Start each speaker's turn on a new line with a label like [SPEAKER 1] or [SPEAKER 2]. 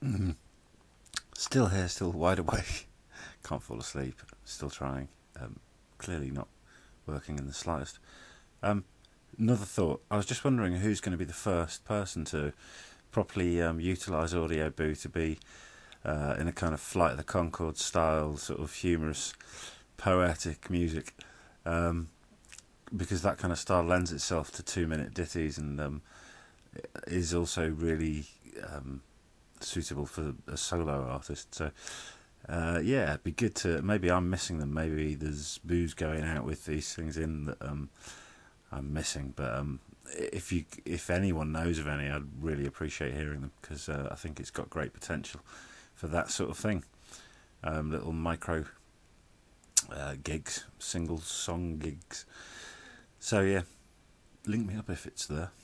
[SPEAKER 1] Still here, still wide awake. Can't fall asleep. Still trying. Clearly not working in the slightest. Another thought. I was just wondering who's going to be the first person to properly utilise Audio Boo to be in a kind of Flight of the Conchords style, sort of humorous, poetic music. Because that kind of style lends itself to 2-minute ditties and is also really suitable for a solo artist. So, yeah, it'd be good to. Maybe I'm missing them. Maybe there's booze going out with these things in that I'm missing. But if anyone knows of any, I'd really appreciate hearing them because I think it's got great potential for that sort of thing. Little micro gigs, single song gigs. So yeah, link me up if it's there.